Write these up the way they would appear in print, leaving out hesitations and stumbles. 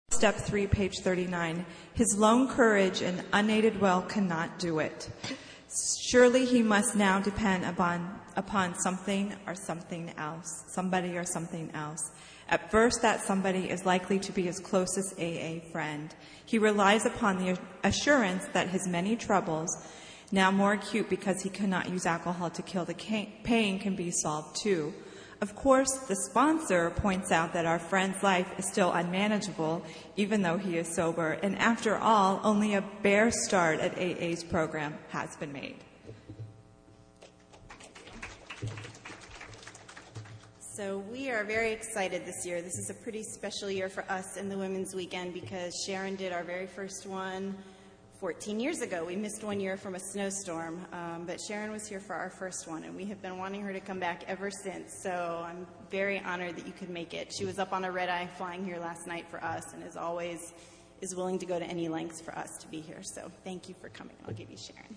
Step 3, page 39. His lone courage and unaided will cannot do it. Surely he must now depend upon something or something else, somebody or something else. At first, that somebody is likely to be his closest AA friend. He relies upon the assurance that his many troubles, now more acute because he cannot use alcohol to kill the pain, can be solved too. Of course, the sponsor points out that our friend's life is still unmanageable, even though he is sober, and after all, only a bare start at AA's program has been made. So we are very excited this year. This is a pretty special year for us in the Women's Weekend because Sharon did our very first one 14 years ago. We missed 1 year from a snowstorm, but Sharon was here for our first one, and we have been wanting her to come back ever since, so I'm very honored that you could make it. She was up on a red-eye flying here last night for us, and as always is willing to go to any lengths for us to be here, so thank you for coming. I'll give you Sharon.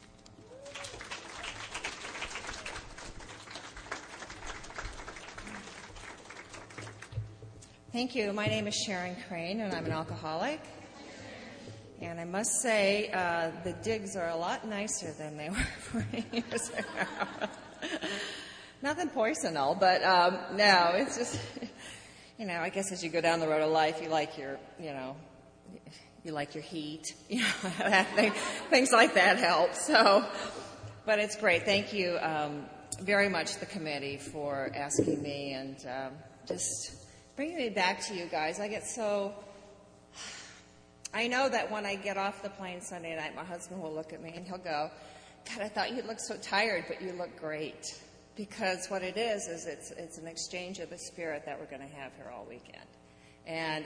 Thank you. My name is Sharon Crane, and I'm an alcoholic. And I must say, the digs are a lot nicer than they were 40 years ago. Nothing poisonal, but no, it's just, I guess as you go down the road of life, you like your heat, things like that help. So, but it's great. Thank you very much, the committee, for asking me and just bringing me back to you guys. I know that when I get off the plane Sunday night, my husband will look at me and he'll go, God, I thought you'd look so tired, but you look great. Because what it is it's an exchange of the spirit that we're going to have here all weekend. And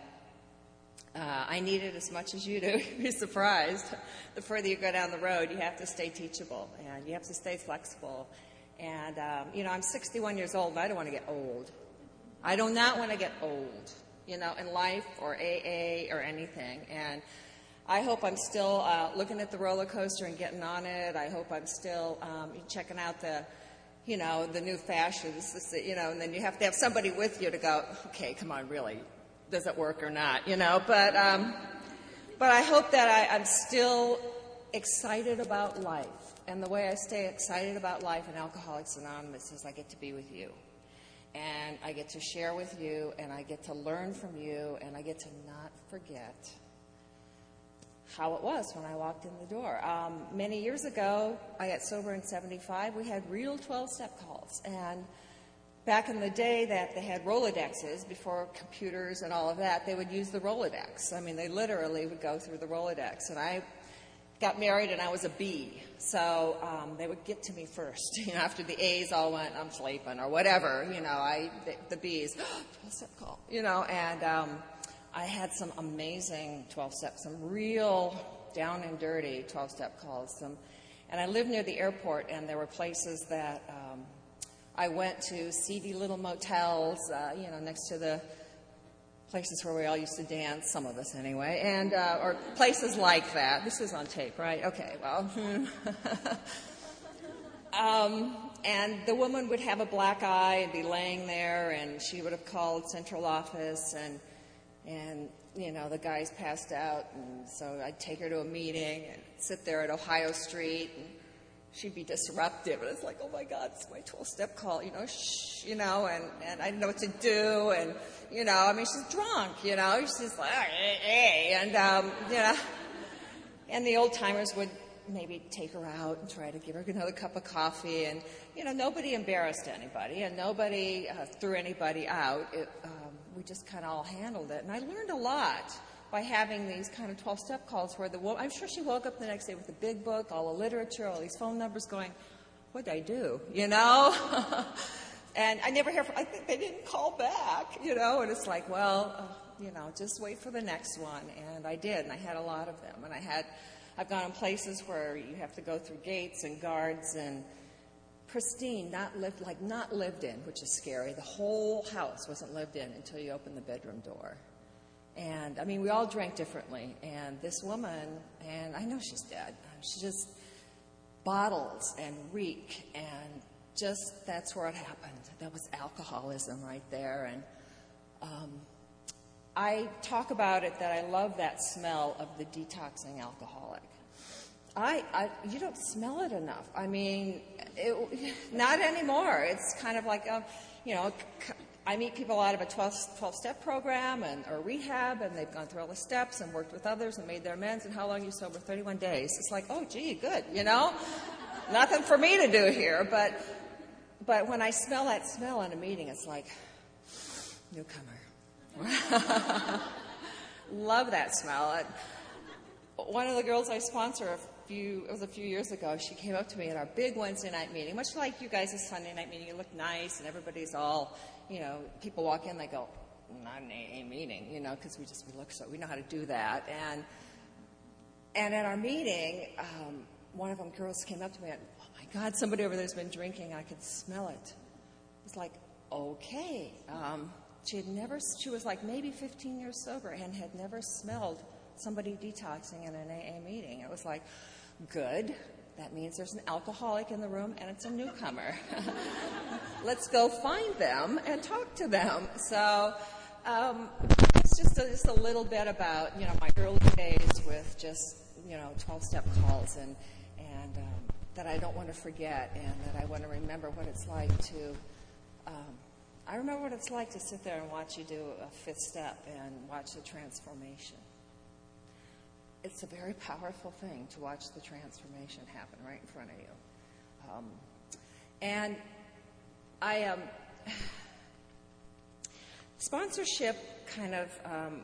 I need it as much as you do. You'd be surprised. The further you go down the road, you have to stay teachable and you have to stay flexible. And, I'm 61 years old and I don't want to get old. I do not want to get old. In life or AA or anything. And I hope I'm still looking at the roller coaster and getting on it. I hope I'm still checking out the new fashions, and then you have to have somebody with you to go, okay, come on, really, does it work or not, But I hope that I'm still excited about life. And the way I stay excited about life in Alcoholics Anonymous is I get to be with you. And I get to share with you, and I get to learn from you, and I get to not forget how it was when I walked in the door. Many years ago, I got sober in 75. We had real 12-step calls. And back in the day that they had Rolodexes, before computers and all of that, they would use the Rolodex. I mean, they literally would go through the Rolodex. And I got married, and I was a B. So they would get to me first. After the A's all went, I'm sleeping, or whatever, the B's, 12-step call, and I had some amazing 12-step, some real down and dirty 12-step calls. And I lived near the airport, and there were places that I went to, seedy little motels, next to the places where we all used to dance, some of us anyway, and or places like that. This is on tape, right? Okay, well. And the woman would have a black eye and be laying there, and she would have called central office, and the guys passed out, and so I'd take her to a meeting and sit there at Ohio Street, and she'd be disruptive, and it's like, oh my God, it's my 12-step call, shh, and I didn't know what to do, and, she's drunk, she's like, hey, and, and the old-timers would maybe take her out and try to give her another cup of coffee, and, nobody embarrassed anybody, and nobody threw anybody out. We just kind of all handled it, and I learned a lot by having these kind of 12-step calls where I'm sure she woke up the next day with a big book, all the literature, all these phone numbers going, what'd I do, And I never hear I think they didn't call back, and it's like, well, just wait for the next one. And I did, and I had a lot of them. And I've gone in places where you have to go through gates and guards and pristine, not lived in, which is scary. The whole house wasn't lived in until you open the bedroom door. And, we all drank differently. And this woman, and I know she's dead, she just bottles and reek, and just that's where it happened. That was alcoholism right there. And I talk about it that I love that smell of the detoxing alcoholic. You don't smell it enough. I mean, not anymore. It's kind of like, I meet people out of a 12-step program or rehab, and they've gone through all the steps and worked with others and made their amends. And how long are you sober? 31 days. It's like, oh, gee, good, Nothing for me to do here. But when I smell that smell in a meeting, it's like, newcomer. Love that smell. One of the girls I sponsor, it was a few years ago, she came up to me at our big Wednesday night meeting, much like you guys' Sunday night meeting. You look nice, and everybody's all, people walk in, they go, not an AA meeting, because we know how to do that. And at our meeting, one of them girls came up to me and, oh my God, somebody over there's been drinking. I could smell it. It was like, okay. She was like maybe 15 years sober and had never smelled somebody detoxing in an AA meeting. It was like, good. That means there's an alcoholic in the room and it's a newcomer. Let's go find them and talk to them. So it's just a little bit about, my early days with just, 12-step calls and that I don't want to forget, and that I want to remember what it's like to I remember what it's like to sit there and watch you do a fifth step and watch the transformation. It's a very powerful thing to watch the transformation happen right in front of you. And I sponsorship kind of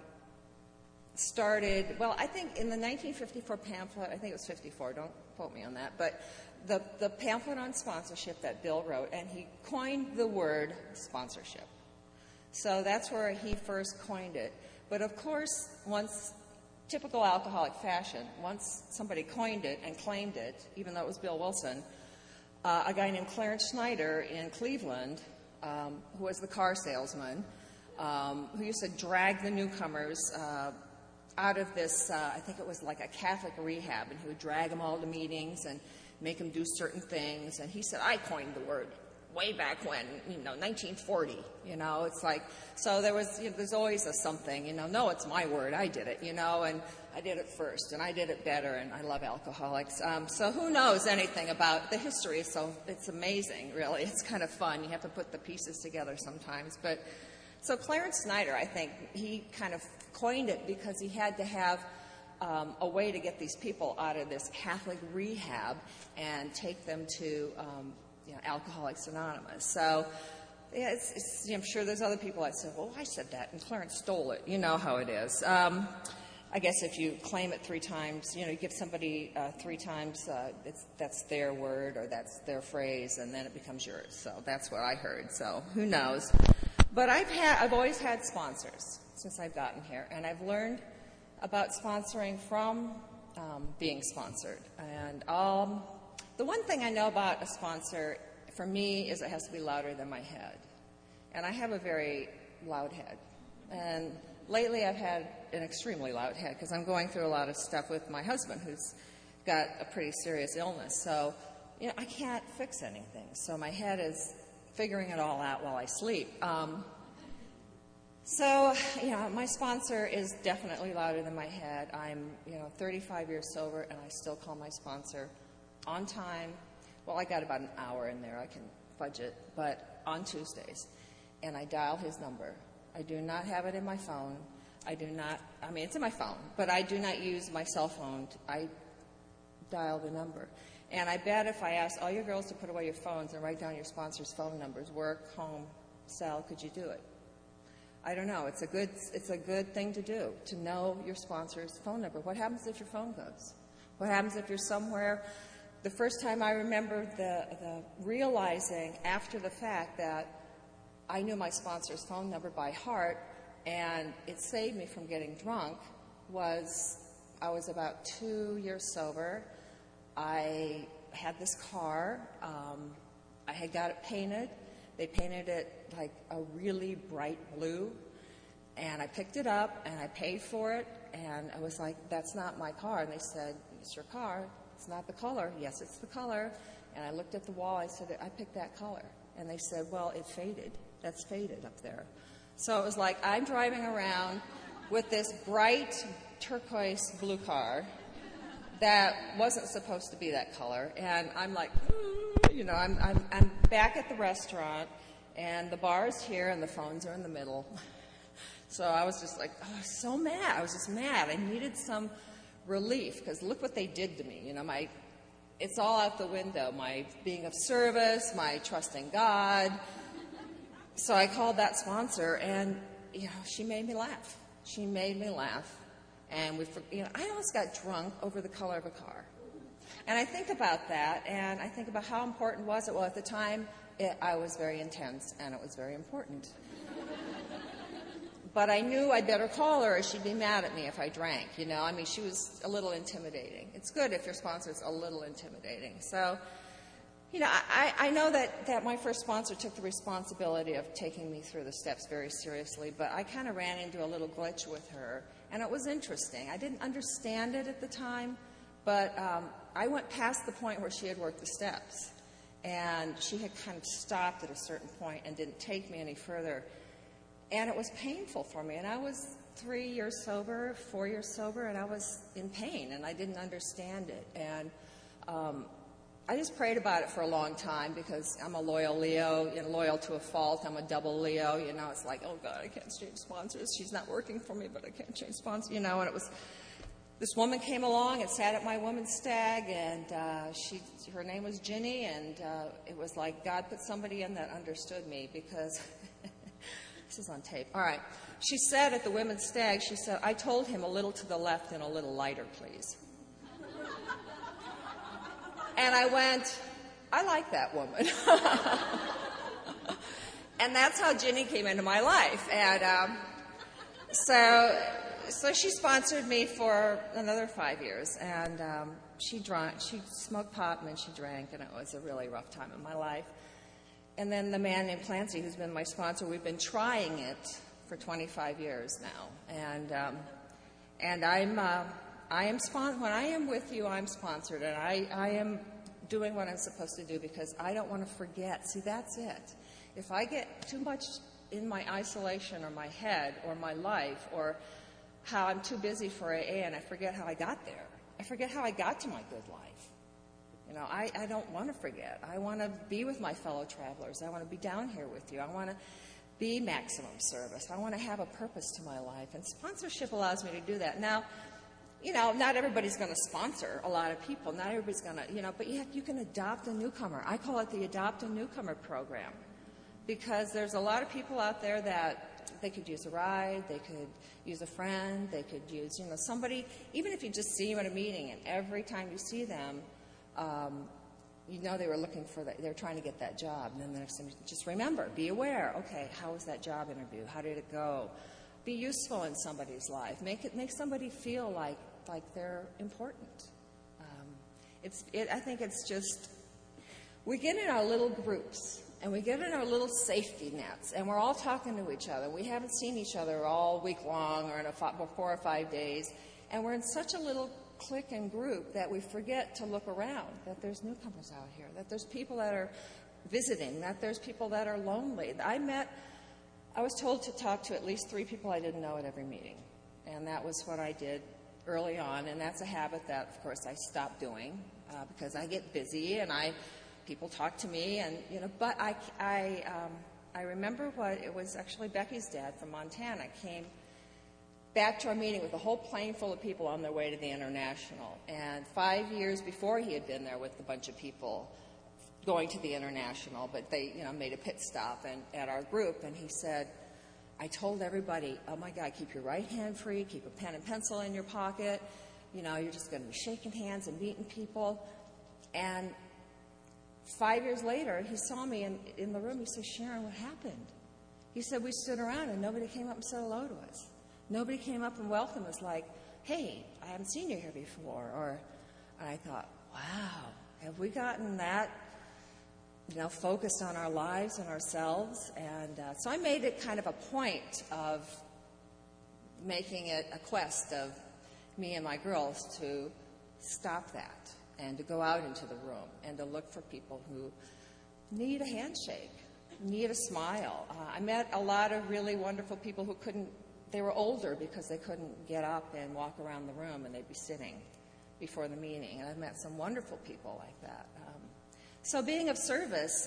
started, well, I think in the 1954 pamphlet, I think it was 54, don't quote me on that, but the pamphlet on sponsorship that Bill wrote, and he coined the word sponsorship. So that's where he first coined it. But of course, once, typical alcoholic fashion, once somebody coined it and claimed it, even though it was Bill Wilson, a guy named Clarence Schneider in Cleveland, who was the car salesman, who used to drag the newcomers out of this, I think it was like a Catholic rehab, and he would drag them all to meetings and make them do certain things. And he said, I coined the word way back when, 1940, it's like, so there was, there's always a something, no, it's my word, I did it, and I did it first, and I did it better, and I love alcoholics. So who knows anything about the history? So it's amazing, really. It's kind of fun. You have to put the pieces together sometimes. But so Clarence Schneider, I think, he kind of coined it because he had to have a way to get these people out of this Catholic rehab and take them to Alcoholics Anonymous. So yeah, I'm sure there's other people that said, well, I said that, and Clarence stole it. You know how it is. I guess if you claim it 3 times, you give somebody 3 times, that's their word or that's their phrase, and then it becomes yours. So that's what I heard. So who knows? But I've always had sponsors since I've gotten here, and I've learned about sponsoring from being sponsored. And the one thing I know about a sponsor, for me, is it has to be louder than my head. And I have a very loud head. And lately I've had an extremely loud head because I'm going through a lot of stuff with my husband, who's got a pretty serious illness. So, I can't fix anything. So my head is figuring it all out while I sleep. So, my sponsor is definitely louder than my head. I'm, 35 years sober, and I still call my sponsor on time. Well, I got about an hour in there. I can fudge it, but on Tuesdays. And I dial his number. I do not have it in my phone. It's in my phone, but I do not use my cell phone. I dial the number. And I bet if I asked all your girls to put away your phones and write down your sponsor's phone numbers, work, home, cell, could you do it? I don't know. It's a good thing to do, to know your sponsor's phone number. What happens if your phone goes? What happens if you're somewhere? The first time I remember the realizing after the fact that I knew my sponsor's phone number by heart and it saved me from getting drunk was I was about 2 years sober. I had this car. I had got it painted. They painted it like a really bright blue, and I picked it up, and I paid for it, and I was like, that's not my car. And they said, it's your car. It's not the color. Yes, it's the color. And I looked at the wall. I said, I picked that color. And they said, well, it faded. That's faded up there. So it was like I'm driving around with this bright turquoise blue car that wasn't supposed to be that color. And I'm like, I'm back at the restaurant, and the bar's here, and the phones are in the middle. So I was just like, so mad. I was just mad. I needed some relief, because look what they did to me. It's all out the window. My being of service, my trust in God. So I called that sponsor, and she made me laugh. She made me laugh, and I almost got drunk over the color of a car. And I think about that, and I think about how important was it. Well, at the time, I was very intense, and it was very important. But I knew I'd better call her, or she'd be mad at me if I drank. She was a little intimidating. It's good if your sponsor's a little intimidating. So, I know that my first sponsor took the responsibility of taking me through the steps very seriously, but I kind of ran into a little glitch with her, and it was interesting. I didn't understand it at the time, but I went past the point where she had worked the steps, and she had kind of stopped at a certain point and didn't take me any further, and it was painful for me. And I was 4 years sober, and I was in pain, and I didn't understand it. And I just prayed about it for a long time, because I'm a loyal Leo, loyal to a fault. I'm a double Leo. It's like, oh, God, I can't change sponsors. She's not working for me, but I can't change sponsors. And it was, this woman came along and sat at my women's stag, and her name was Ginny, and it was like God put somebody in that understood me, because this is on tape. All right. She said at the women's stag, she said, I told him a little to the left and a little lighter, please. And I went, I like that woman. And that's how Ginny came into my life. And so she sponsored me for another 5 years. And she smoked pot, and then she drank, and it was a really rough time in my life. And then the man named Clancy, who's been my sponsor, we've been trying it for 25 years now. And I am when I am with you, I'm sponsored, and I am doing what I'm supposed to do, because I don't want to forget. See, that's it. If I get too much in my isolation or my head or my life, or how I'm too busy for AA, and I forget how I got there. I forget how I got to my good life. I don't want to forget. I want to be with my fellow travelers. I want to be down here with you. I want to be maximum service. I want to have a purpose to my life. And sponsorship allows me to do that. Now, not everybody's going to sponsor a lot of people. Not everybody's going to, but you can adopt a newcomer. I call it the Adopt a Newcomer program, because there's a lot of people out there that they could use a ride, they could use a friend, they could use, somebody, even if you just see them at a meeting, and every time you see them, they were looking for that, they're trying to get that job. And then the next time, just remember, be aware. Okay, how was that job interview? How did it go? Be useful in somebody's life. Make somebody feel like they're important. I think it's just, we get in our little groups, and we get in our little safety nets, and we're all talking to each other. We haven't seen each other all week long, or in 4 or 5 days, and we're in such a little clique and group that we forget to look around, that there's newcomers out here, that there's people that are visiting, that there's people that are lonely. I was told to talk to at least 3 people I didn't know at every meeting, and that was what I did early on, and that's a habit that, of course, I stopped doing because I get busy, and people talk to me, and but I remember it was actually Becky's dad from Montana came back to our meeting with a whole plane full of people on their way to the International. And 5 years before, he had been there with a bunch of people going to the International, but they, made a pit stop at our group, and he said, I told everybody, oh my God, keep your right hand free, keep a pen and pencil in your pocket, you're just going to be shaking hands and meeting people. And 5 years later, he saw me in the room. He said, Sharon, what happened? He said, we stood around and nobody came up and said hello to us. Nobody came up and welcomed us like, hey, I haven't seen you here before. And I thought, wow, have we gotten that, focused on our lives and ourselves? And so I made it kind of a point of making it a quest of me and my girls to stop that and to go out into the room and to look for people who need a handshake, need a smile. I met a lot of really wonderful people who couldn't they were older because they couldn't get up and walk around the room, and they'd be sitting before the meeting. And I've met some wonderful people like that. So being of service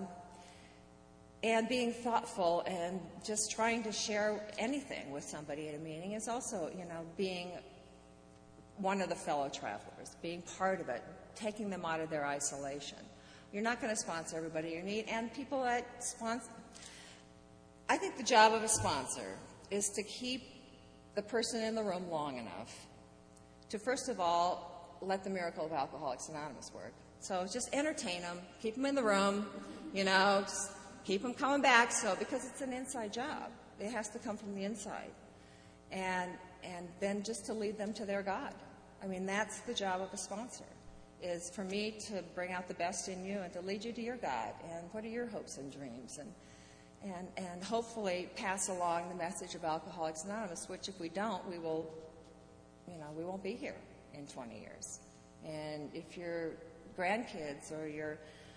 and being thoughtful and just trying to share anything with somebody at a meeting is also, being one of the fellow travelers, being part of it, taking them out of their isolation. You're not going to sponsor everybody you need, and people that sponsor. I think the job of a sponsor is to keep the person in the room long enough to, first of all, let the miracle of Alcoholics Anonymous work. So just entertain them, keep them in the room, just keep them coming back. So because it's an inside job, it has to come from the inside, and then just to lead them to their God. I mean, that's the job of a sponsor, is for me to bring out the best in you and to lead you to your God and what are your hopes and dreams, and hopefully pass along the message of Alcoholics Anonymous, which if we don't, we won't be here in 20 years. And if your grandkids or your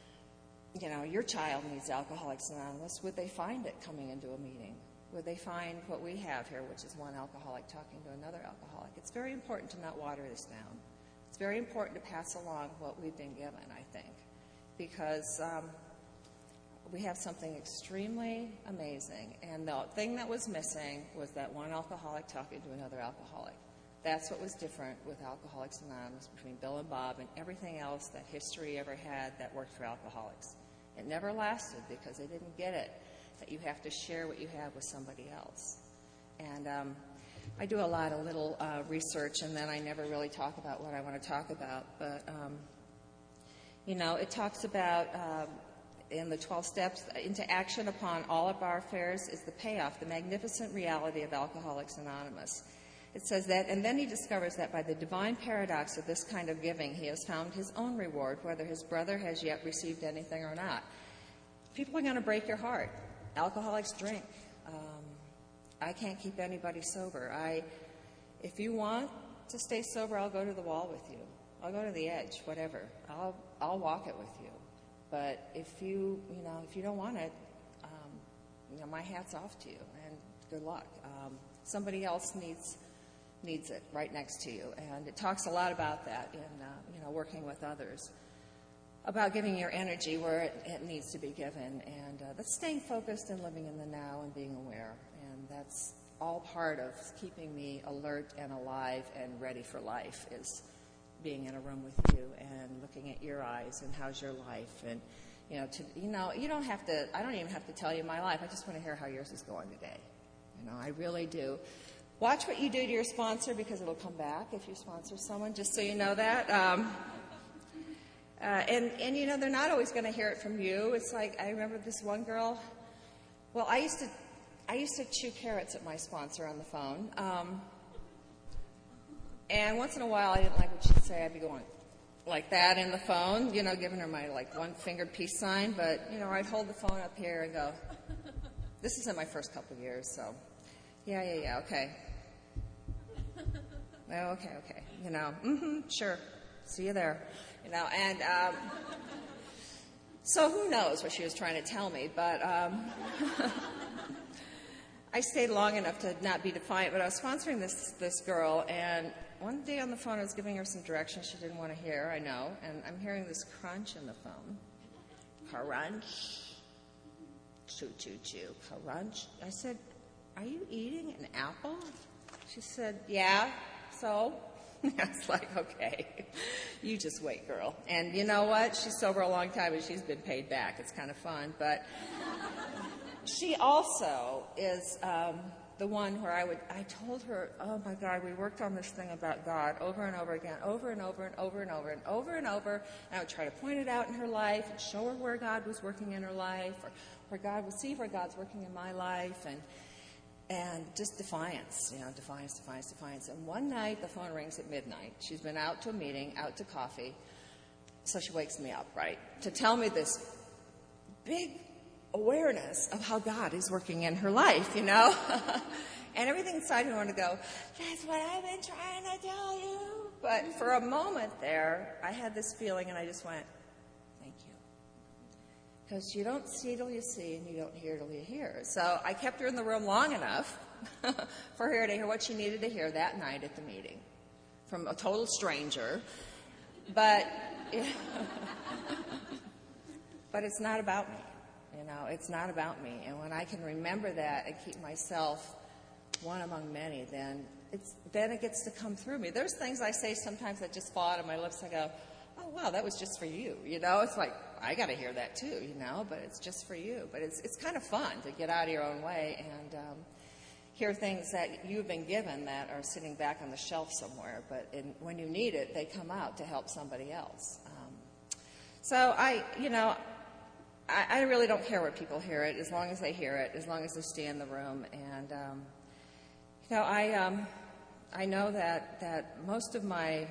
child needs Alcoholics Anonymous, would they find it coming into a meeting? Would they find what we have here, which is one alcoholic talking to another alcoholic? It's very important to not water this down. It's very important to pass along what we've been given, I think, because we have something extremely amazing. And the thing that was missing was that one alcoholic talking to another alcoholic. That's what was different with Alcoholics Anonymous between Bill and Bob and everything else that history ever had that worked for alcoholics. It never lasted because they didn't get it, that you have to share what you have with somebody else. And I do a lot of little research, and then I never really talk about what I want to talk about. But, it talks about in the 12 steps into action upon all of our affairs is the payoff, the magnificent reality of Alcoholics Anonymous. It says that, and then he discovers that by the divine paradox of this kind of giving, he has found his own reward, whether his brother has yet received anything or not. People are going to break your heart. Alcoholics drink. I can't keep anybody sober. If you want to stay sober, I'll go to the wall with you. I'll go to the edge, whatever. I'll walk it with you. But if you don't want it, my hat's off to you, and good luck. Somebody else needs it right next to you, and it talks a lot about that in working with others, about giving your energy where it needs to be given, and that's staying focused and living in the now and being aware, and that's all part of keeping me alert and alive and ready for life, is being in a room with you and looking at your eyes and how's your life, and you don't have to. I don't even have to tell you my life. I just want to hear how yours is going today. I really do. Watch what you do to your sponsor, because it'll come back if you sponsor someone, just so you know that. And they're not always going to hear it from you. It's like, I remember this one girl. Well, I used to chew carrots at my sponsor on the phone. And once in a while, I didn't like what she'd say. I'd be going like that in the phone, giving her my one-fingered peace sign. But, I'd hold the phone up here and go, this is in my first couple of years, so yeah, okay. Oh, okay, sure. See you there. And so who knows what she was trying to tell me, but I stayed long enough to not be defiant, but I was sponsoring this girl, and one day on the phone I was giving her some directions she didn't want to hear, I know, and I'm hearing this crunch in the phone. Crunch. Chew, chew, chew. Crunch. I said, are you eating an apple? She said, yeah, so? I was like, okay, you just wait, girl. And you know what? She's sober a long time, and she's been paid back. It's kind of fun. But she also is the one where I told her, oh, my God, we worked on this thing about God over and over again, over and over and over and over and over and over. And I would try to point it out in her life and show her where God was working in her life, or where God would see where God's working in my life, and just defiance, defiance. And one night, the phone rings at midnight. She's been out to a meeting, out to coffee, so she wakes me up, right, to tell me this big awareness of how God is working in her life, And everything inside me wanted to go, that's what I've been trying to tell you. But for a moment there, I had this feeling, and I just went, thank you. Because you don't see till you see, and you don't hear till you hear. So I kept her in the room long enough for her to hear what she needed to hear that night at the meeting from a total stranger. But, but it's not about me. It's not about me. And when I can remember that and keep myself one among many, then it gets to come through me. There's things I say sometimes that just fall out of my lips. I go, oh, wow, that was just for you. It's like, I got to hear that too, but it's just for you. But it's kind of fun to get out of your own way and hear things that you've been given that are sitting back on the shelf somewhere. But when you need it, they come out to help somebody else. So I really don't care where people hear it, as long as they hear it, as long as they stay in the room. And, I know that most of my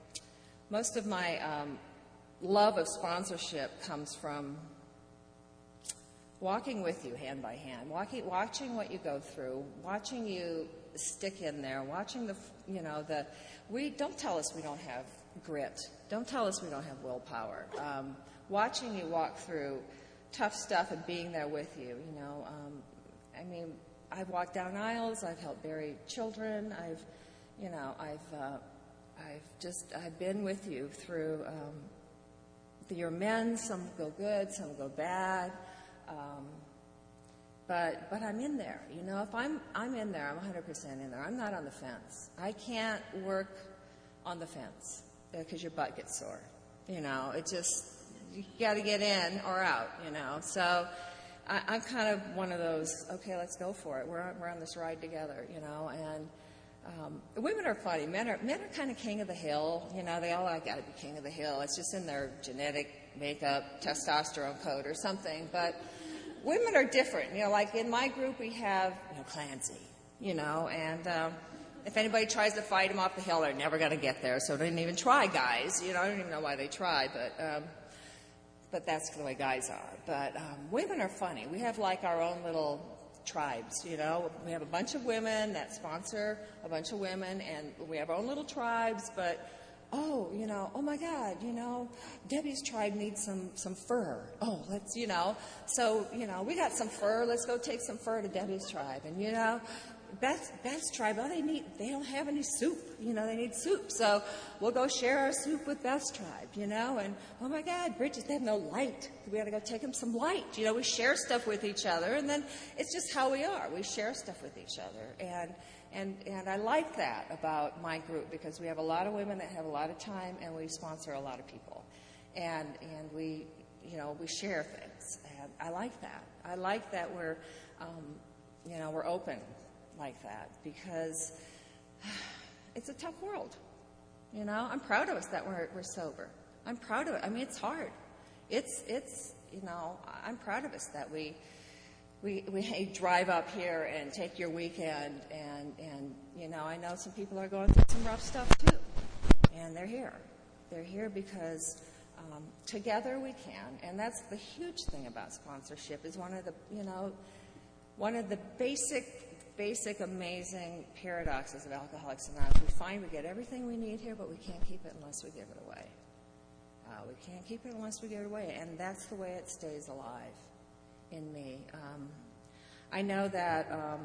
love of sponsorship comes from walking with you hand by hand, watching what you go through, watching you stick in there, watching don't tell us we don't have grit. Don't tell us we don't have willpower. Watching you walk through tough stuff and being there with you, I've walked down aisles, I've helped bury children, I've been with you through your men. Some go good, some go bad, but I'm in there. If I'm in there, I'm 100% in there. I'm not on the fence. I can't work on the fence because your butt gets sore. It just, you got to get in or out. So I'm kind of one of those. Okay, let's go for it. We're on this ride together. And women are funny. Men are kind of king of the hill. They all got to be king of the hill. It's just in their genetic makeup, testosterone code or something. But women are different. Like in my group, we have Clancy. And if anybody tries to fight him off the hill, they're never going to get there. So don't even try, guys. I don't even know why they try, but that's the way guys are. But women are funny. We have like our own little tribes, We have a bunch of women that sponsor a bunch of women, and we have our own little tribes, but oh my God, Debbie's tribe needs some fur. Oh, let's, so, we got some fur. Let's go take some fur to Debbie's tribe. And, Beth's tribe, they don't have any soup. They need soup. So we'll go share our soup with Beth's tribe, And, oh my God, Bridges, they have no light. We got to go take them some light. We share stuff with each other, and then it's just how we are. We share stuff with each other. And I like that about my group because we have a lot of women that have a lot of time, and we sponsor a lot of people. And we share things. And I like that. I like that we're open like that because it's a tough world. I'm proud of us that we're sober. I'm proud of it. It's hard. It's I'm proud of us that we drive up here and take your weekend and I know some people are going through some rough stuff too, and they're here. They're here because together we can, and that's the huge thing about sponsorship. Is one of the basic amazing paradoxes of Alcoholics Anonymous. We find we get everything we need here, but we can't keep it unless we give it away. We can't keep it unless we give it away, and that's the way it stays alive in me. I know that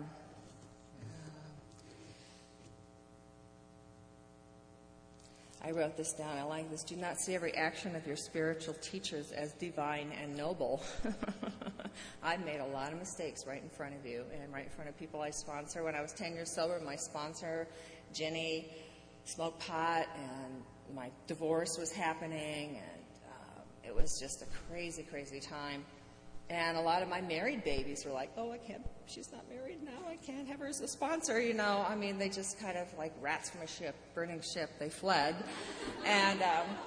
I wrote this down. I like this. Do not see every action of your spiritual teachers as divine and noble. I've made a lot of mistakes right in front of you and right in front of people I sponsor. When I was 10 years sober, my sponsor, Jenny, smoked pot, and my divorce was happening, and it was just a crazy, crazy time. And a lot of my married babies were like, oh, I can't, she's not married now, I can't have her as a sponsor, they just kind of like rats from a ship, burning ship, they fled. And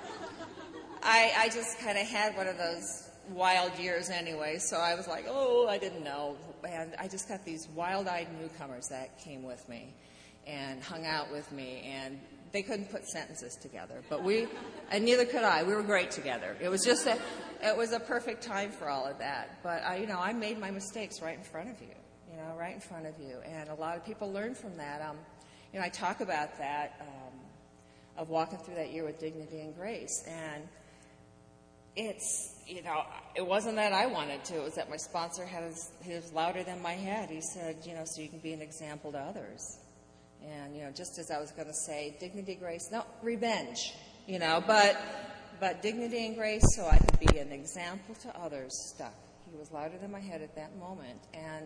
I just kind of had one of those wild years anyway, so I was like, oh, I didn't know. And I just got these wild-eyed newcomers that came with me and hung out with me, and they couldn't put sentences together, but and neither could I. We were great together. It was just it was a perfect time for all of that. But I made my mistakes right in front of you, right in front of you, and a lot of people learn from that. I talk about that of walking through that year with dignity and grace, and it's, it wasn't that I wanted to. It was that my sponsor he was louder than my head. He said, so you can be an example to others. And, just as I was going to say, dignity, grace, no, revenge, but dignity and grace so I could be an example to others stuck. He was louder than my head at that moment. And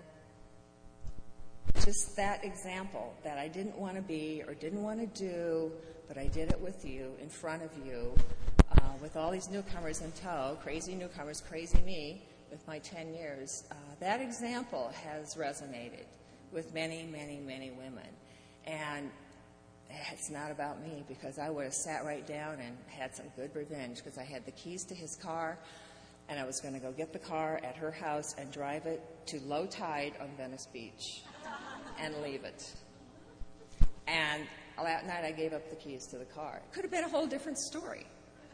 just that example that I didn't want to be or didn't want to do, but I did it with you, in front of you, with all these newcomers in tow, crazy newcomers, crazy me, with my 10 years. That example has resonated with many, many, many women. And it's not about me, because I would have sat right down and had some good revenge, because I had the keys to his car, and I was going to go get the car at her house and drive it to low tide on Venice Beach and leave it. And that night I gave up the keys to the car. It could have been a whole different story.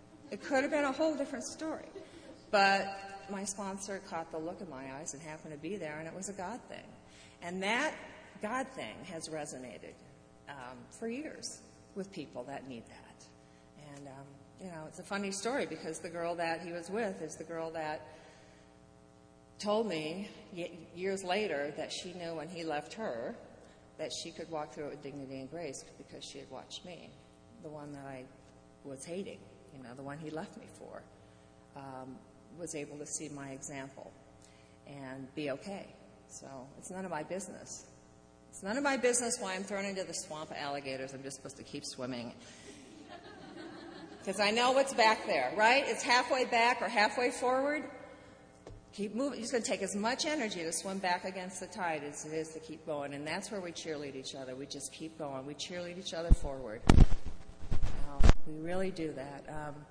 But my sponsor caught the look in my eyes and happened to be there, and it was a God thing. And that God thing has resonated for years with people that need that. And, it's a funny story, because the girl that he was with is the girl that told me years later that she knew when he left her that she could walk through it with dignity and grace, because she had watched me, the one that I was hating, the one he left me for, was able to see my example and be okay. So it's none of my business. It's none of my business why I'm thrown into the swamp of alligators. I'm just supposed to keep swimming. Because I know what's back there, right? It's halfway back or halfway forward. Keep moving. It's going to take as much energy to swim back against the tide as it is to keep going. And that's where we cheerlead each other. We just keep going. We cheerlead each other forward. We really do that.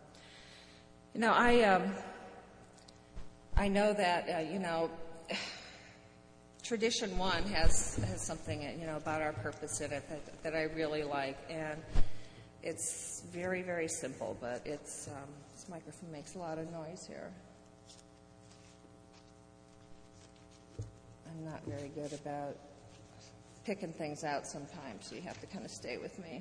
I know that, Tradition 1 has something, about our purpose in it that I really like. And it's very, very simple, but this microphone makes a lot of noise here. I'm not very good about picking things out sometimes, so you have to kind of stay with me.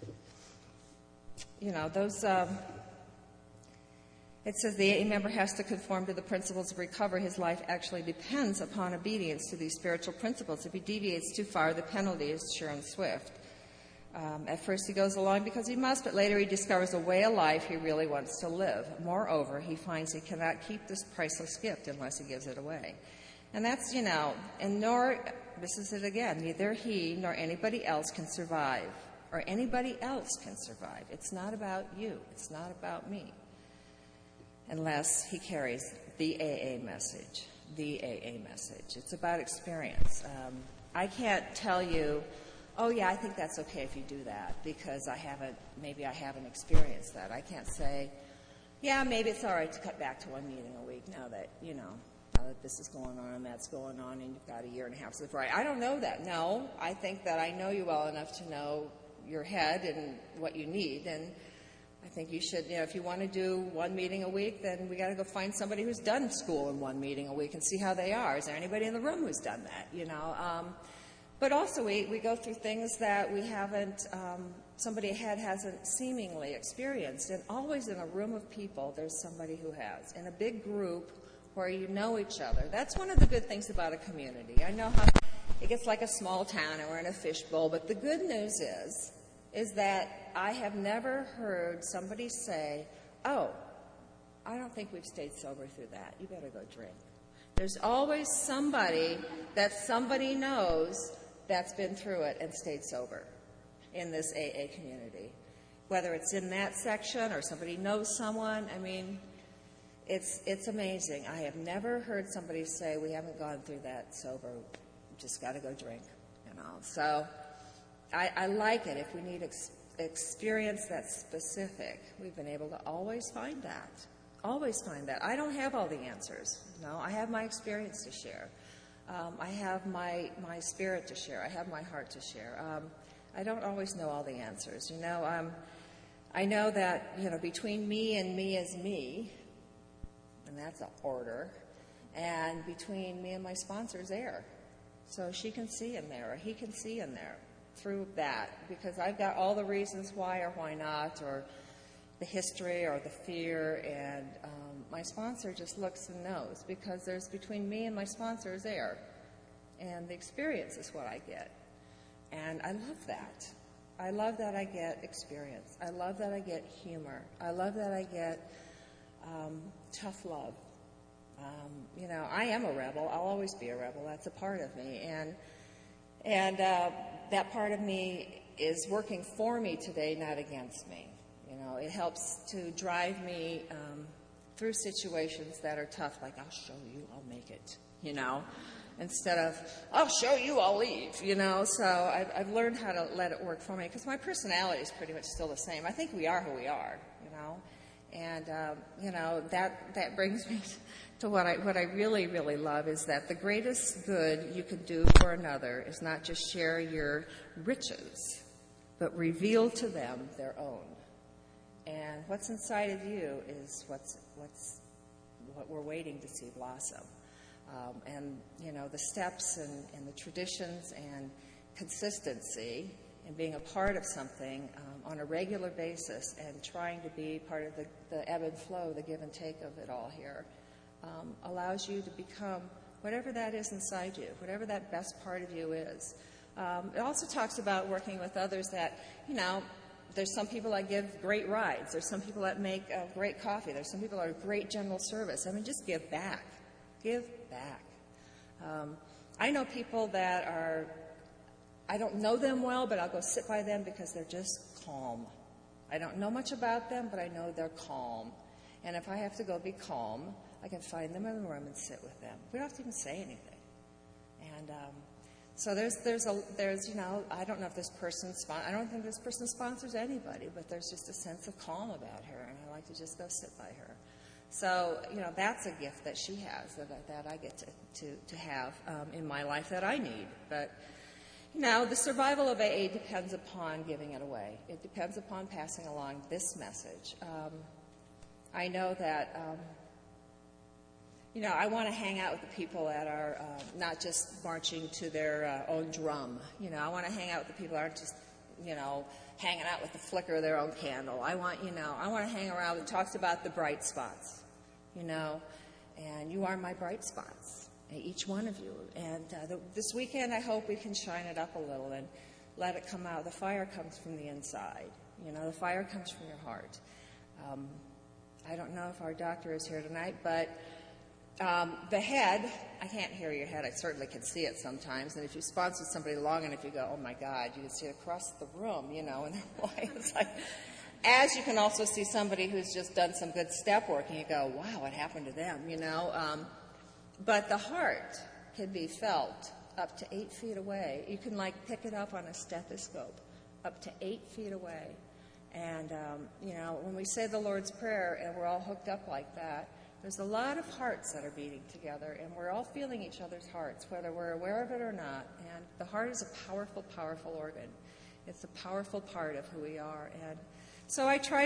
It says the AA member has to conform to the principles of recovery. His life actually depends upon obedience to these spiritual principles. If he deviates too far, the penalty is sure and swift. At first he goes along because he must, but later he discovers a way of life he really wants to live. Moreover, he finds he cannot keep this priceless gift unless he gives it away. And that's, this is it again, neither he nor anybody else can survive, or anybody else can survive. It's not about you. It's not about me. Unless he carries the AA message, It's about experience. I can't tell you, oh yeah, I think that's okay if you do that, because I haven't experienced that. I can't say, yeah, maybe it's all right to cut back to one meeting a week now that this is going on and that's going on and you've got a year and a half to live right. I don't know that. No, I think that I know you well enough to know your head and what you need, and I think you should, if you want to do one meeting a week, then we got to go find somebody who's done school in one meeting a week and see how they are. Is there anybody in the room who's done that, But also we go through things that we haven't, somebody ahead hasn't seemingly experienced. And always in a room of people, there's somebody who has. In a big group where you know each other. That's one of the good things about a community. I know how it gets like a small town and we're in a fishbowl, but the good news is that I have never heard somebody say, oh, I don't think we've stayed sober through that. You better go drink. There's always somebody that somebody knows that's been through it and stayed sober in this AA community. Whether it's in that section or somebody knows someone, it's amazing. I have never heard somebody say, we haven't gone through that sober, just got to go drink, So I like it. If we need experience that's specific, we've been able to always find that. Always find that. I don't have all the answers. No, I have my experience to share. I have my spirit to share. I have my heart to share. I don't always know all the answers. I know that, between me and me is me, and that's an order, and between me and my sponsor is air. So she can see in there, or he can see in there through that, because I've got all the reasons why or why not, or, the history or the fear, and my sponsor just looks and knows, because there's between me and my sponsor is air, and the experience is what I get. And I love that. I love that I get experience. I love that I get humor. I love that I get tough love. I am a rebel. I'll always be a rebel. That's a part of me. And that part of me is working for me today, not against me. It helps to drive me through situations that are tough, like, I'll show you, I'll make it, instead of, I'll show you, I'll leave, So I've learned how to let it work for me, because my personality is pretty much still the same. I think we are who we are, And, that brings me to what I really, really love, is that the greatest good you can do for another is not just share your riches, but reveal to them their own. And what's inside of you is what we're waiting to see blossom. The steps and the traditions and consistency and being a part of something on a regular basis and trying to be part of the ebb and flow, the give and take of it all here, allows you to become whatever that is inside you, whatever that best part of you is. It also talks about working with others that, there's some people that give great rides. There's some people that make great coffee. There's some people that are great general service. Just give back. Give back. I know people that are, I don't know them well, but I'll go sit by them because they're just calm. I don't know much about them, but I know they're calm. And if I have to go be calm, I can find them in the room and sit with them. We don't have to even say anything. And so there's I don't know if this person, I don't think this person sponsors anybody, but there's just a sense of calm about her, and I like to just go sit by her. So, that's a gift that she has that I get to have in my life that I need. But, the survival of AA depends upon giving it away. It depends upon passing along this message. I know that, I want to hang out with the people that are not just marching to their own drum. I want to hang out with the people that aren't just, hanging out with the flicker of their own candle. I want to hang around and talks about the bright spots, and you are my bright spots, each one of you. And this weekend, I hope we can shine it up a little and let it come out. The fire comes from the inside. The fire comes from your heart. I don't know if our doctor is here tonight, but the head, I can't hear your head. I certainly can see it sometimes. And if you sponsor somebody long enough, you go, oh, my God, you can see it across the room, and it's like, as you can also see somebody who's just done some good step work, and you go, wow, what happened to them, But the heart can be felt up to 8 feet away. You can, pick it up on a stethoscope up to 8 feet away. And, when we say the Lord's Prayer and we're all hooked up like that, there's a lot of hearts that are beating together, and we're all feeling each other's hearts, whether we're aware of it or not. And the heart is a powerful, powerful organ. It's a powerful part of who we are. And so I try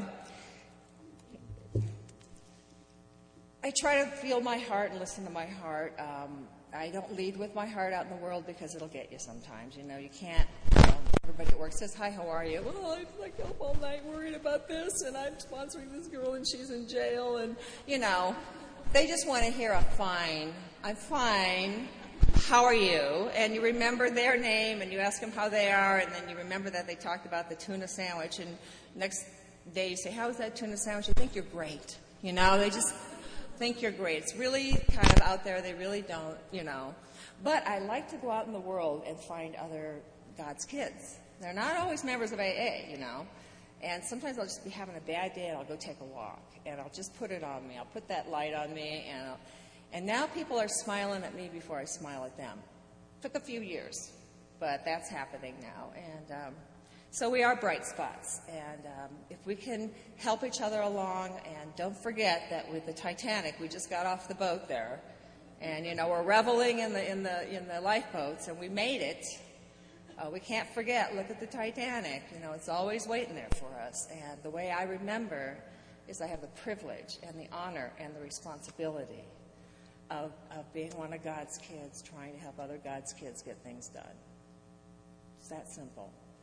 to feel my heart and listen to my heart. I don't lead with my heart out in the world because it'll get you sometimes. You can't. Everybody at work says, hi, how are you? Well, I'm up all night worried about this, and I'm sponsoring this girl, and she's in jail. And, they just want to hear I'm fine, how are you? And you remember their name, and you ask them how they are, and then you remember that they talked about the tuna sandwich, and next day you say, how was that tuna sandwich? You think you're great. They just think you're great. It's really kind of out there. They really don't, But I like to go out in the world and find other God's kids. They're not always members of AA, And sometimes I'll just be having a bad day, and I'll go take a walk, and I'll just put it on me. I'll put that light on me, and now people are smiling at me before I smile at them. Took a few years, but that's happening now. And so we are bright spots, and if we can help each other along, and don't forget that with the Titanic, we just got off the boat there, and we're reveling in the lifeboats, and we made it. We can't forget, look at the Titanic. It's always waiting there for us. And the way I remember is I have the privilege and the honor and the responsibility of being one of God's kids, trying to help other God's kids get things done. It's that simple.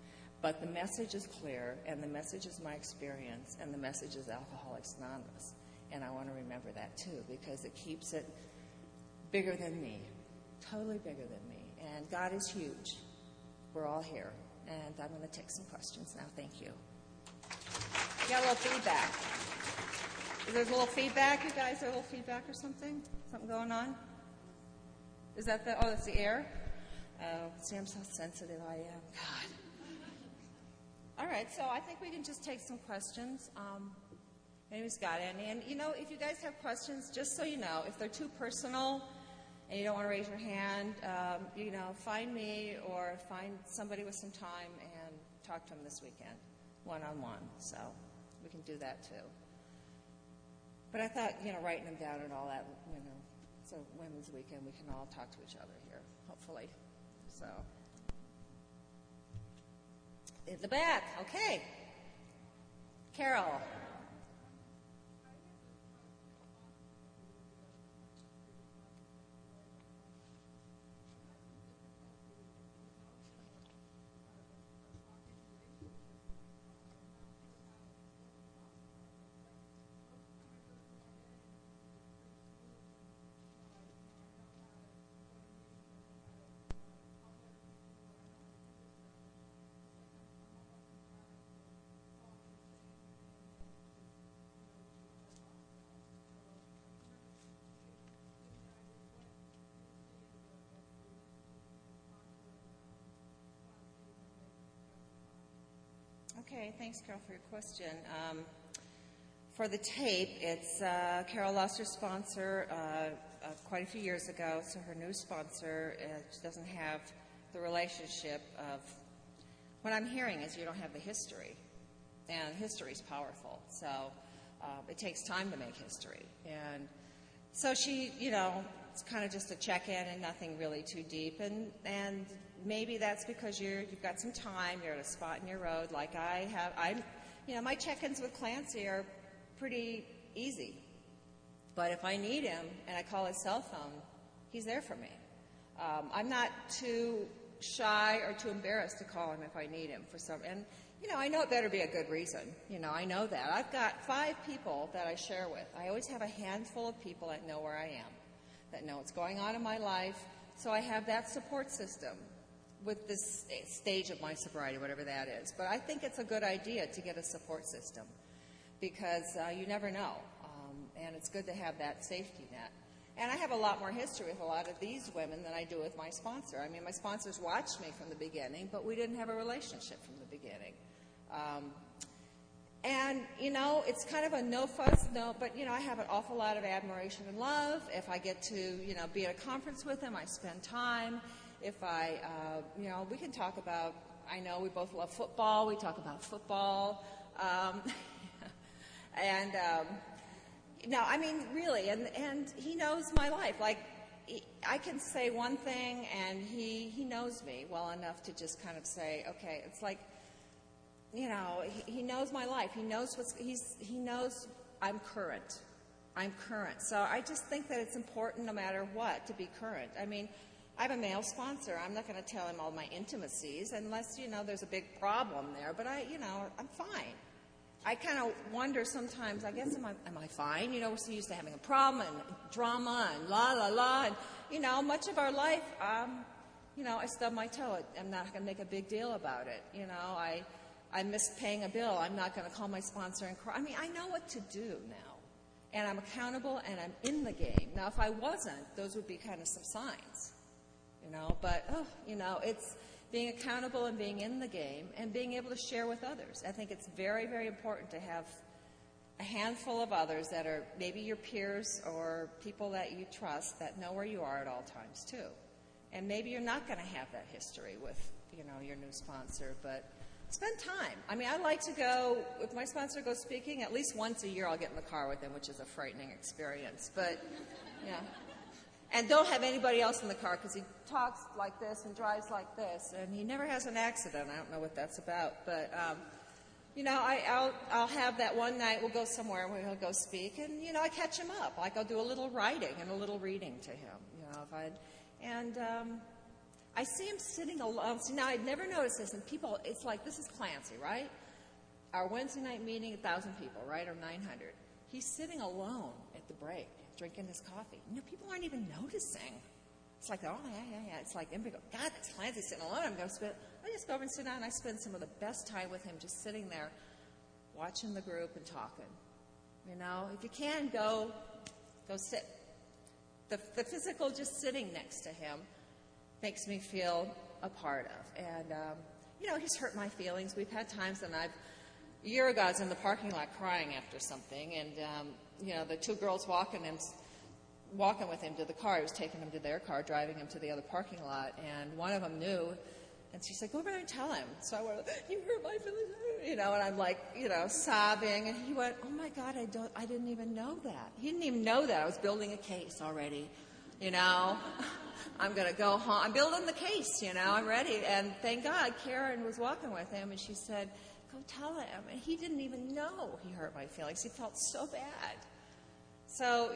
But the message is clear, and the message is my experience, and the message is Alcoholics Anonymous. And I want to remember that, too, because it keeps it bigger than me, totally bigger than me. And God is huge. We're all here. And I'm going to take some questions now. Thank you. Got a little feedback. Is there a little feedback, you guys? Is there a little feedback or something? Something going on? Is that that's the air? Oh, see, I'm so sensitive I am. God. All right, so I think we can just take some questions. Anybody's got any? And, if you guys have questions, just so you know, if they're too personal and you don't want to raise your hand, find me or find somebody with some time and talk to them this weekend, one-on-one. So we can do that, too. But I thought, writing them down and all that, so Women's Weekend, we can all talk to each other here, hopefully. So, in the back, okay. Carol. Okay, thanks, Carol, for your question. For the tape, it's Carol lost her sponsor quite a few years ago, so her new sponsor she doesn't have the relationship of... What I'm hearing is you don't have the history, and history is powerful, so it takes time to make history. And so she, it's kind of just a check-in and nothing really too deep, and maybe that's because you've got some time, you're at a spot in your road like I have. My check-ins with Clancy are pretty easy. But if I need him and I call his cell phone, he's there for me. I'm not too shy or too embarrassed to call him if I need him for some. And, I know it better be a good reason. I know that. I've got 5 people that I share with. I always have a handful of people that know where I am, that know what's going on in my life. So I have that support system with this stage of my sobriety, whatever that is. But I think it's a good idea to get a support system because you never know, and it's good to have that safety net. And I have a lot more history with a lot of these women than I do with my sponsor. I mean, my sponsors watched me from the beginning, but we didn't have a relationship from the beginning. And, it's kind of a no-fuss, but, I have an awful lot of admiration and love. If I get to, be at a conference with them, I spend time. If I, we can talk about, I know we both love football. We talk about football. Really, and he knows my life. Like, I can say one thing, and he knows me well enough to just kind of say, okay, it's like, he knows my life. He knows he knows I'm current. I'm current. So I just think that it's important no matter what to be current. I mean, I have a male sponsor. I'm not going to tell him all my intimacies unless, there's a big problem there. But I'm fine. I kind of wonder sometimes, I guess, am I fine? We're so used to having a problem and drama and la, la, la. And, much of our life, I stub my toe. I'm not going to make a big deal about it. I missed paying a bill. I'm not going to call my sponsor and cry. I mean, I know what to do now. And I'm accountable and I'm in the game. Now, if I wasn't, those would be kind of some signs. But, it's being accountable and being in the game and being able to share with others. I think it's very, very important to have a handful of others that are maybe your peers or people that you trust that know where you are at all times, too. And maybe you're not going to have that history with, your new sponsor, but spend time. I mean, I like to go, if my sponsor goes speaking, at least once a year I'll get in the car with him, which is a frightening experience. But, yeah. And don't have anybody else in the car because he talks like this and drives like this, and he never has an accident. I don't know what that's about, but I'll have that one night. We'll go somewhere where he'll go speak, and I catch him up. Like I'll do a little writing and a little reading to him. I see him sitting alone. See, now I'd never noticed this, and people, it's like, this is Clancy, right? Our Wednesday night meeting, 1,000 people, right, or 900. He's sitting alone at the break, drinking his coffee. People aren't even noticing. It's like, oh, yeah. It's like, everybody go, God, that's Clancy sitting alone. I just go over and sit down, and I spend some of the best time with him just sitting there, watching the group and talking. If you can, go sit. The physical just sitting next to him makes me feel a part of. And, he's hurt my feelings. We've had times when a year ago, I was in the parking lot crying after something, and, the two girls walking with him to the car. He was taking them to their car, driving them to the other parking lot, and one of them knew, and she said, go over there and tell him. So I went, you hurt my feelings, and I'm like, sobbing, and he went, oh my God, I didn't even know that. He didn't even know that. I was building a case already, I'm going to go home. I'm building the case, I'm ready. And thank God, Karen was walking with him, and she said, go tell him. And he didn't even know he hurt my feelings. He felt so bad. So,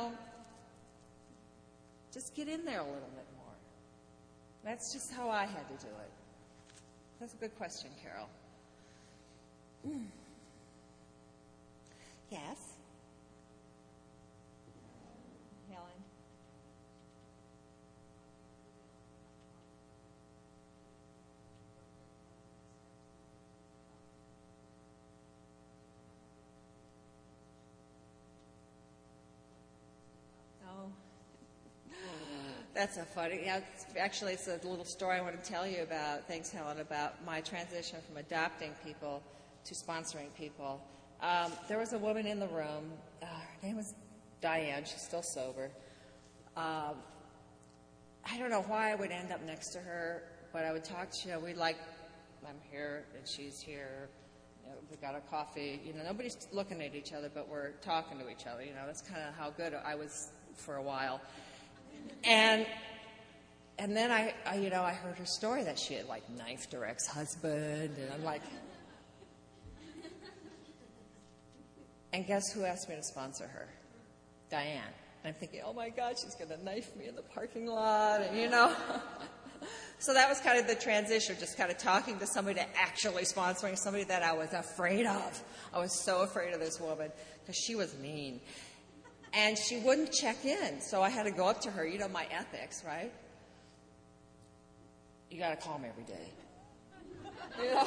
just get in there a little bit more. That's just how I had to do it. That's a good question, Carol. Yes? Helen? That's a funny. It's a little story I want to tell you about. Thanks, Helen, about my transition from adopting people to sponsoring people. There was a woman in the room. Her name was Diane. She's still sober. I don't know why I would end up next to her, but I would talk to her. I'm here and she's here. We got a coffee. Nobody's looking at each other, but we're talking to each other. That's kind of how good I was for a while. And then I heard her story that she had knifed her ex-husband, and I'm like, and guess who asked me to sponsor her? Diane. And I'm thinking, oh my God, she's going to knife me in the parking lot, and So that was kind of the transition, just kind of talking to somebody to actually sponsoring somebody that I was afraid of. I was so afraid of this woman because she was mean. And she wouldn't check in, so I had to go up to her. My ethics, right? You got to call me every day.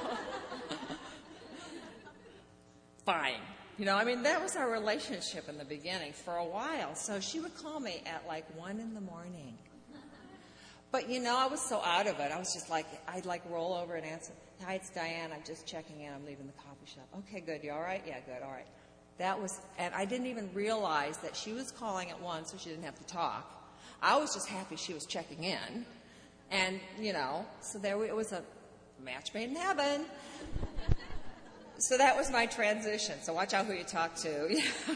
Fine. That was our relationship in the beginning for a while. So she would call me at 1 in the morning. But, I was so out of it. I was just I'd roll over and answer. Hi, it's Diane. I'm just checking in. I'm leaving the coffee shop. Okay, good. You all right? Yeah, good. All right. And I didn't even realize that she was calling at 1 so she didn't have to talk. I was just happy she was checking in. And, so it was a match made in heaven. So that was my transition. So watch out who you talk to.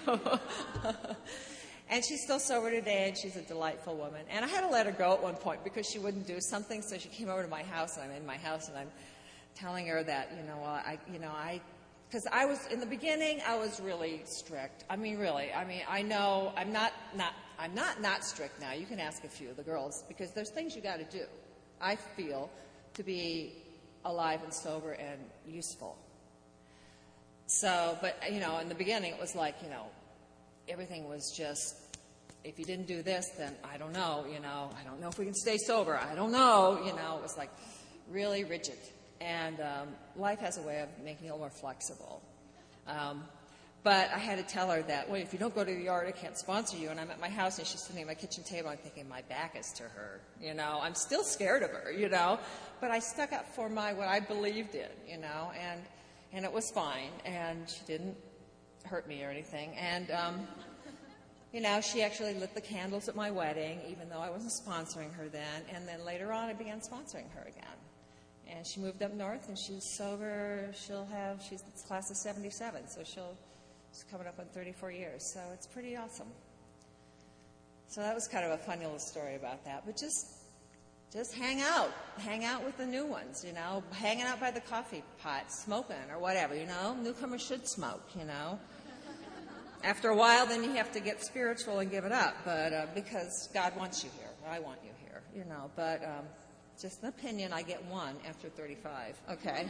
And she's still sober today, and she's a delightful woman. And I had to let her go at one point because she wouldn't do something. So she came over to my house, and I'm in my house, and I'm telling her that, because I was, in the beginning, I was really strict. Really. I know I'm not strict now. You can ask a few of the girls because there's things you got to do, I feel, to be alive and sober and useful. So, but, in the beginning, it was everything was just, if you didn't do this, then I don't know, I don't know if we can stay sober. I don't know, it was really rigid. And life has a way of making it more flexible. But I had to tell her that, if you don't go to the yard, I can't sponsor you. And I'm at my house, and she's sitting at my kitchen table. I'm thinking, my back is to her, I'm still scared of her, But I stuck up for what I believed in, and it was fine. And she didn't hurt me or anything. And, she actually lit the candles at my wedding, even though I wasn't sponsoring her then. And then later on, I began sponsoring her again. And she moved up north, and she's sober. She's class of 77, so she's coming up on 34 years. So it's pretty awesome. So that was kind of a fun little story about that. But just hang out with the new ones, hanging out by the coffee pot, smoking or whatever, Newcomers should smoke, After a while, then you have to get spiritual and give it up, but because God wants you here. I want you here, But Just an opinion. I get one after 35. Okay.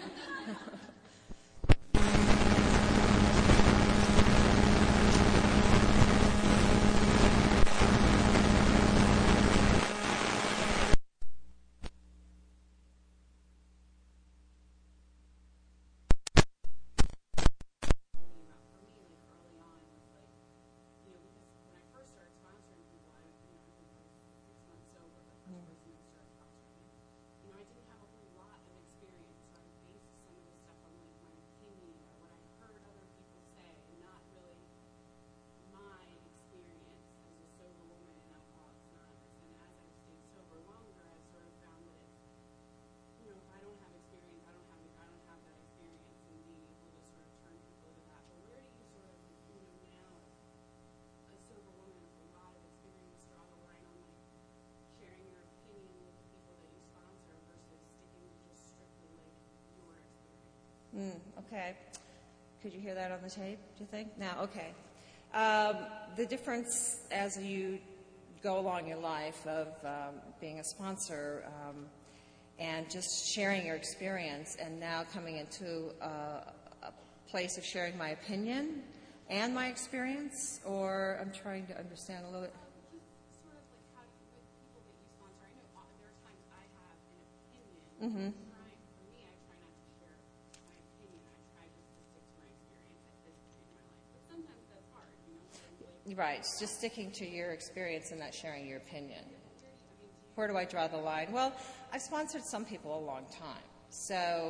Okay. Could you hear that on the tape, do you think? Now, okay. The difference as you go along your life of being a sponsor and just sharing your experience and now coming into a place of sharing my opinion and my experience, or I'm trying to understand a little bit. Sort of like how with people that you sponsor. I know there are times I have an opinion. Mm-hmm. For me, I try not to share my opinion. I try just to stick to my experience at this point in my life. But sometimes that's hard, Right, it's just sticking to your experience and not sharing your opinion. Where do I draw the line? Well, I've sponsored some people a long time. So,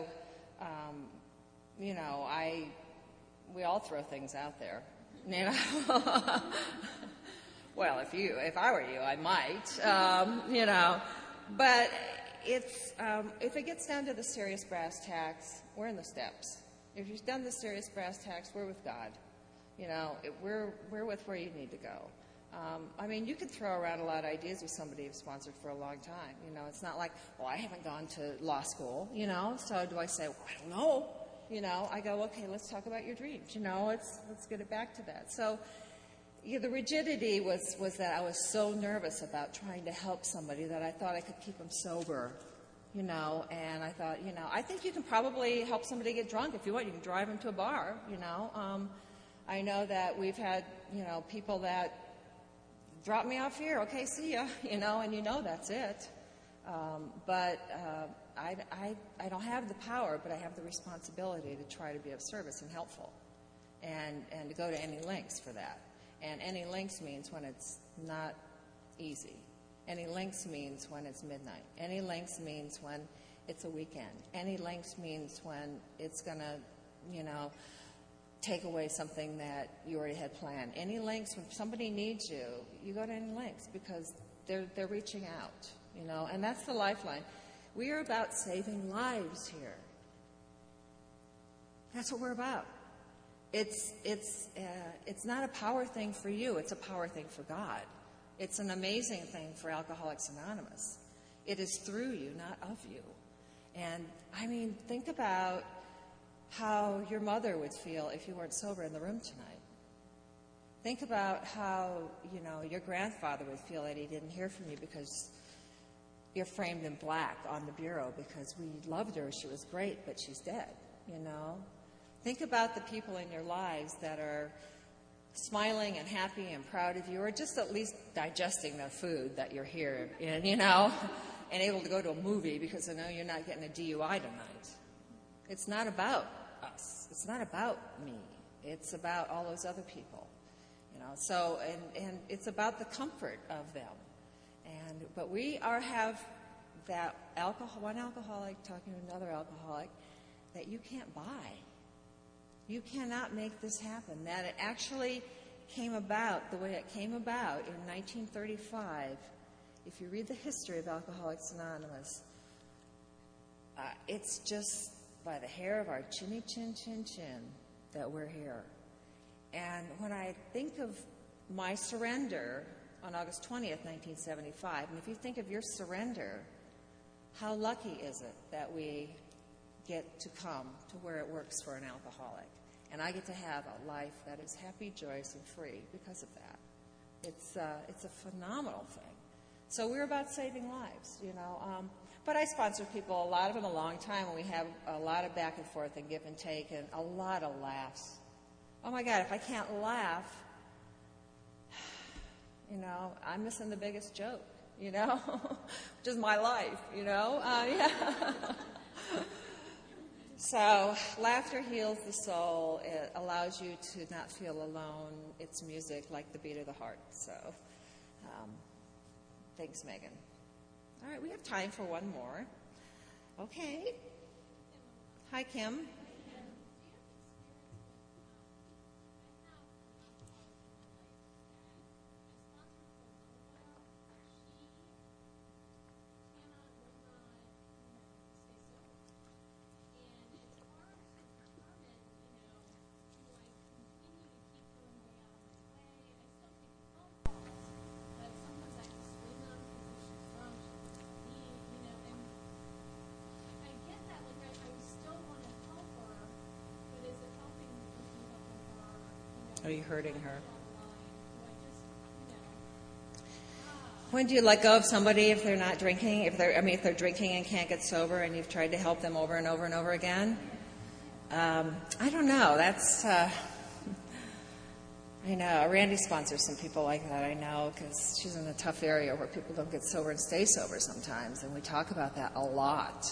we all throw things out there. Well, if I were you, I might, But it's, if it gets down to the serious brass tacks, we're in the steps. If you've done the serious brass tacks, we're with God. We're with where you need to go. You could throw around a lot of ideas with somebody you've sponsored for a long time. It's not like, well, I haven't gone to law school, so do I say, well, I don't know. I go, okay, let's talk about your dreams. Let's get it back to that. So the rigidity was that I was so nervous about trying to help somebody that I thought I could keep them sober, and I thought, I think you can probably help somebody get drunk if you want. You can drive them to a bar, I know that we've had, people that drop me off here. Okay, see ya, and that's it. But I don't have the power, but I have the responsibility to try to be of service and helpful, and to go to any lengths for that. And any lengths means when it's not easy. Any lengths means when it's midnight. Any lengths means when it's a weekend. Any lengths means when it's going to, take away something that you already had planned. Any lengths, when somebody needs you, you go to any lengths because they're reaching out, and that's the lifeline. We are about saving lives here. That's what we're about. It's not a power thing for you. It's a power thing for God. It's an amazing thing for Alcoholics Anonymous. It is through you, not of you. And think about how your mother would feel if you weren't sober in the room tonight. Think about how, your grandfather would feel that he didn't hear from you because you're framed in black on the bureau because we loved her. She was great, but she's dead, Think about the people in your lives that are smiling and happy and proud of you, or just at least digesting the food that you're here in, and able to go to a movie because they know you're not getting a DUI tonight. It's not about us. It's not about me. It's about all those other people, So, and it's about the comfort of them. But we have that one alcoholic talking to another alcoholic that you can't buy. You cannot make this happen. That it actually came about the way it came about in 1935. If you read the history of Alcoholics Anonymous, it's just by the hair of our chinny chin chin chin that we're here. And when I think of my surrender on August 20th, 1975, and if you think of your surrender, how lucky is it that we get to come to where it works for an alcoholic? And I get to have a life that is happy, joyous, and free because of that. It's a phenomenal thing. So we're about saving lives, But I sponsor people, a lot of them a long time, and we have a lot of back and forth and give and take and a lot of laughs. Oh my God, if I can't laugh, I'm missing the biggest joke, which is my life, yeah. So laughter heals the soul. It allows you to not feel alone. It's music like the beat of the heart. So thanks, Megan. All right, we have time for one more. Okay. Hi, Kim. Are you hurting her? When do you let go of somebody if they're not drinking? If they're drinking and can't get sober, and you've tried to help them over and over and over again? I don't know. That's I know. Randy sponsors some people like that. I know because she's in a tough area where people don't get sober and stay sober sometimes, and we talk about that a lot.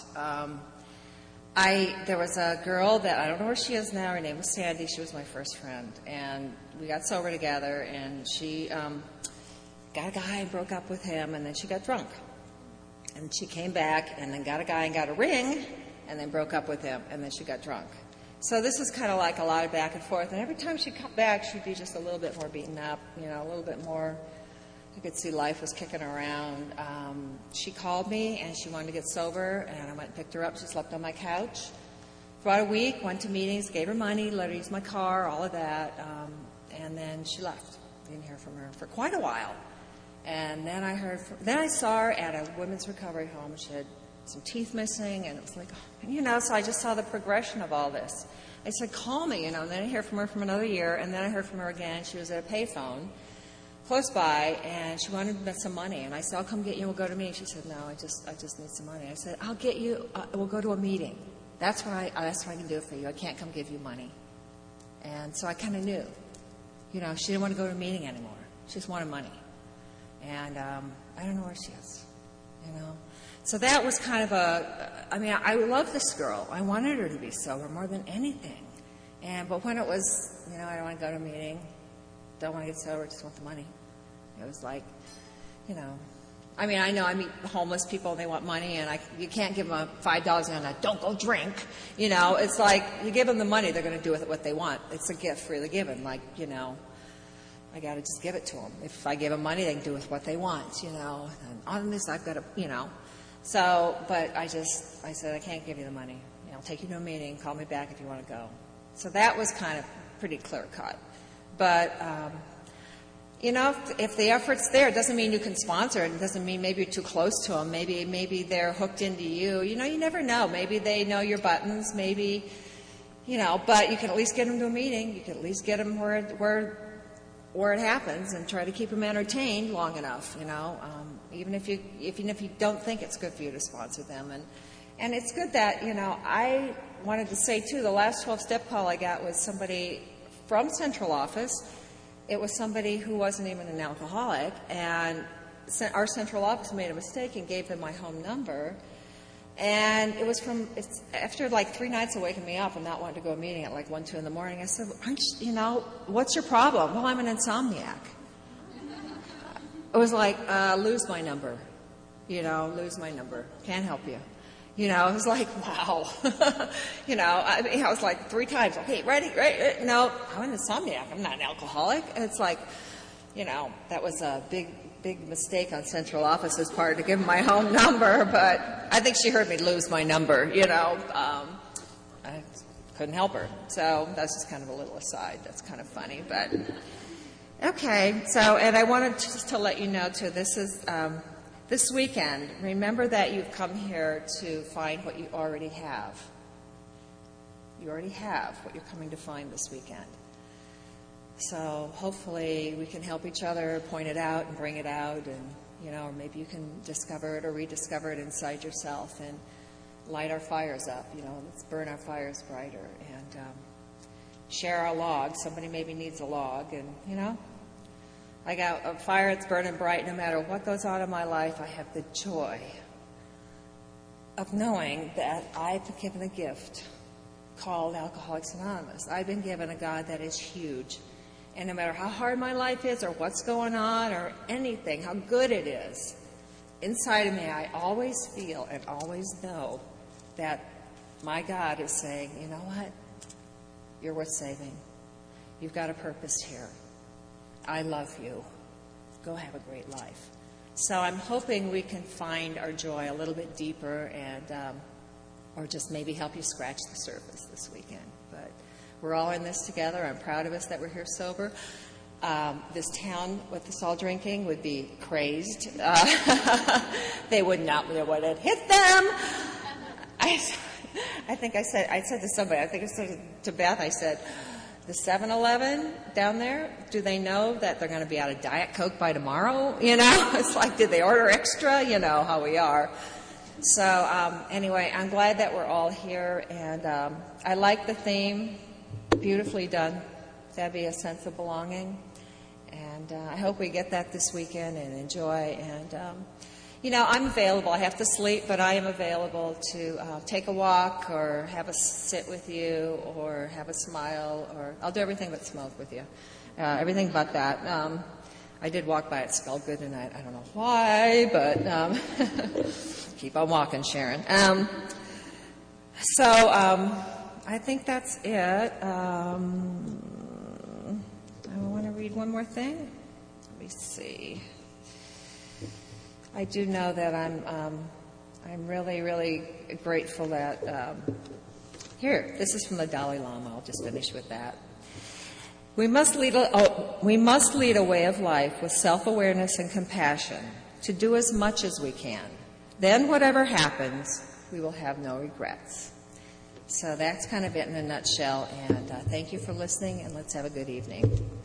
There was a girl that I don't know where she is now. Her name was Sandy. She was my first friend, and we got sober together. And she got a guy and broke up with him, and then she got drunk, and she came back and then got a guy and got a ring, and then broke up with him, and then she got drunk. So this was kind of like a lot of back and forth. And every time she'd come back, she'd be just a little bit more beaten up, a little bit more. I could see life was kicking around. She called me, and she wanted to get sober, and I went and picked her up. She slept on my couch for about a week, went to meetings, gave her money, let her use my car, all of that, and then she left. Didn't hear from her for quite a while. And then I saw her at a women's recovery home. She had some teeth missing, and it was like, so I just saw the progression of all this. I said, call me, and then I hear from her from another year, and then I heard from her again. She was at a payphone close by, and she wanted some money. And I said, I'll come get you, we'll go to a meeting. She said, no, I just need some money. I said, I'll get you, we'll go to a meeting. That's what I can do for you. I can't come give you money. And so I kind of knew, she didn't want to go to a meeting anymore. She just wanted money. And I don't know where she is, So that was kind of I love this girl. I wanted her to be sober more than anything. But when it was, I don't want to go to a meeting, don't want to get sober, just want the money. It was like, I know I meet homeless people, they want money, and you can't give them $5 and don't go drink. It's like you give them the money, they're going to do with it what they want. It's a gift freely given. Like, I got to just give it to them. If I give them money, they can do with what they want, And on this, I've got to, So, but I said, I can't give you the money. I'll take you to a meeting, call me back if you want to go. So that was kind of pretty clear cut. But, if the effort's there, it doesn't mean you can sponsor it. It doesn't mean maybe you're too close to them. Maybe they're hooked into you. You never know. Maybe they know your buttons. Maybe, but you can at least get them to a meeting. You can at least get them where it happens and try to keep them entertained long enough, even if you don't think it's good for you to sponsor them. And it's good that, I wanted to say, too, the last 12-step call I got was somebody from central office. It was somebody who wasn't even an alcoholic, and our central office made a mistake and gave them my home number. And it's after like 3 nights of waking me up and not wanting to go to a meeting at like 1, 2 in the morning. I said, what's your problem? Well, I'm an insomniac. It was like, lose my number. Lose my number. Can't help you. It was like, wow. I was like 3 times, okay, ready? No, I'm an insomniac. I'm not an alcoholic. And it's like, that was a big mistake on central office's part to give them my home number, but I think she heard me lose my number, I couldn't help her. So that's just kind of a little aside. That's kind of funny, but okay. So, and I wanted just to let you know, too, this is this weekend. Remember that you've come here to find what you already have. You already have what you're coming to find this weekend. So hopefully we can help each other point it out and bring it out and, or maybe you can discover it or rediscover it inside yourself and light our fires up, let's burn our fires brighter and share our log. Somebody maybe needs a log, and, I got a fire that's burning bright. No matter what goes on in my life, I have the joy of knowing that I've been given a gift called Alcoholics Anonymous. I've been given a God that is huge. And no matter how hard my life is or what's going on or anything, how good it is, inside of me I always feel and always know that my God is saying, you know what? You're worth saving. You've got a purpose here. I love you. Go have a great life. So I'm hoping we can find our joy a little bit deeper and or just maybe help you scratch the surface this weekend. But we're all in this together. I'm proud of us that we're here sober. This town with us all drinking would be crazed. They would not know what had hit them. I think I said to somebody, I think I said to Beth, I said, the 7-Eleven down there, do they know that they're going to be out of Diet Coke by tomorrow? It's like, did they order extra? You know how we are. So anyway, I'm glad that we're all here, and I like the theme. Beautifully done. That'd be a sense of belonging. And I hope we get that this weekend and enjoy. And, I'm available. I have to sleep, but I am available to take a walk or have a sit with you or have a smile, or I'll do everything but smoke with you. Everything but that. I did walk by. It smelled good tonight. I don't know why, but keep on walking, Sharon. I think that's it. I want to read one more thing. Let me see. I do know that I'm really, really grateful that here. This is from the Dalai Lama. I'll just finish with that. We must lead a way of life with self-awareness and compassion to do as much as we can. Then, whatever happens, we will have no regrets. So that's kind of it in a nutshell. And thank you for listening, and let's have a good evening.